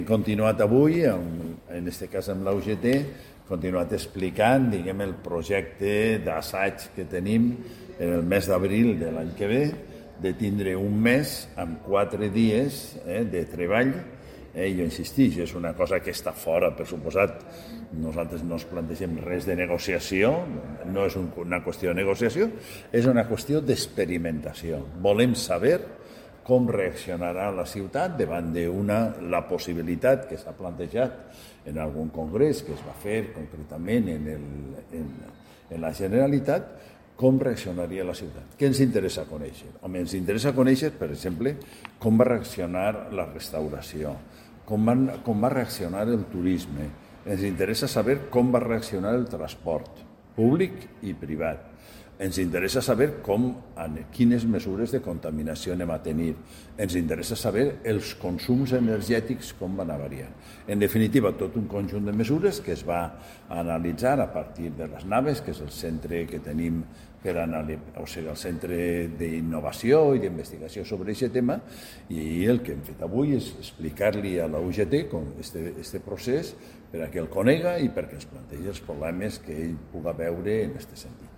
He continuat avui, en aquest cas amb la UGT, continuat explicant, el projecte d'assaig que tenim en el mes d'abril de l'any que ve, de tindre un mes amb 4 dies de treball. Jo insistix, és una cosa que està fora, per suposat. Nosaltres no ens plantegem res de negociació, no és una qüestió de negociació, és una qüestió d'experimentació. Volem saber com reaccionarà la ciutat davant de la possibilitat que s'ha plantejat en algun congrés que es va fer concretament en la Generalitat, com reaccionaria la ciutat. Què ens interessa conèixer? Home, ens interessa conèixer, per exemple, com va reaccionar la restauració, com va reaccionar el turisme. Ens interessa saber com va reaccionar el transport públic i privat. Ens interessa saber quines mesures de contaminació anem a tenir. Ens interessa saber els consums energètics com van a variar. En definitiva, tot un conjunt de mesures que es va analitzar a partir de les naves, que és el centre que tenim el centre d'innovació i d'investigació sobre aquest tema, i el que hem fet avui és explicar-li a la UGT aquest procés perquè el conega i perquè ens plantegi els problemes que ell pugui veure en aquest sentit.